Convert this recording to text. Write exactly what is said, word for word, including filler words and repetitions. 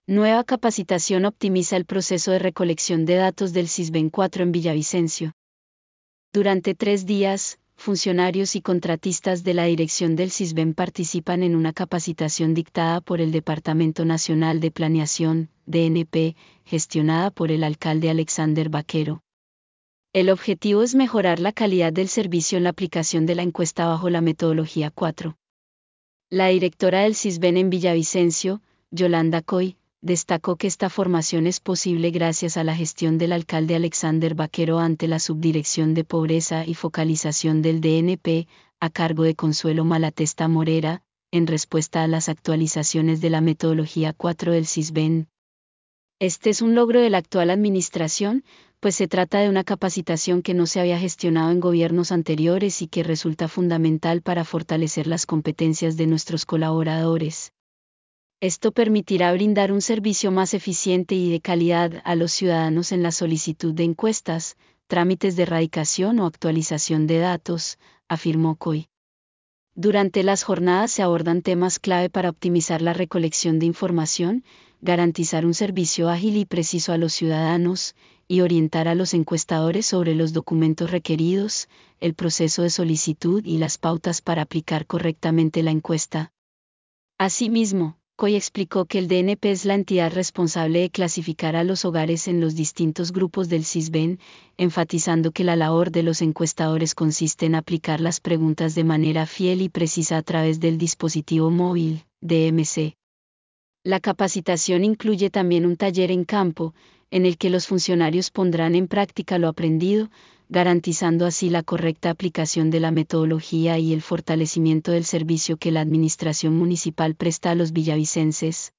Nueva capacitación optimiza el proceso de recolección de datos del Sisbén cuatro en Villavicencio. Durante tres días, funcionarios y contratistas de la dirección del Sisbén participan en una capacitación dictada por el Departamento Nacional de Planeación, D N P, gestionada por el alcalde Alexander Vaquero. El objetivo es mejorar la calidad del servicio en la aplicación de la encuesta bajo la metodología cuatro. La directora del Sisbén en Villavicencio, Yolanda Coy, destacó que esta formación es posible gracias a la gestión del alcalde Alexander Vaquero ante la Subdirección de Pobreza y Focalización del D N P, a cargo de Consuelo Malatesta Morera, en respuesta a las actualizaciones de la metodología cuatro del Sisbén. Este es un logro de la actual administración, pues se trata de una capacitación que no se había gestionado en gobiernos anteriores y que resulta fundamental para fortalecer las competencias de nuestros colaboradores. Esto permitirá brindar un servicio más eficiente y de calidad a los ciudadanos en la solicitud de encuestas, trámites de erradicación o actualización de datos, afirmó Coy. Durante las jornadas se abordan temas clave para optimizar la recolección de información, garantizar un servicio ágil y preciso a los ciudadanos, y orientar a los encuestadores sobre los documentos requeridos, el proceso de solicitud y las pautas para aplicar correctamente la encuesta. Asimismo, Coy explicó que el D N P es la entidad responsable de clasificar a los hogares en los distintos grupos del Sisbén, enfatizando que la labor de los encuestadores consiste en aplicar las preguntas de manera fiel y precisa a través del dispositivo móvil, D M C. La capacitación incluye también un taller en campo, en el que los funcionarios pondrán en práctica lo aprendido, garantizando así la correcta aplicación de la metodología y el fortalecimiento del servicio que la administración municipal presta a los villavicenses.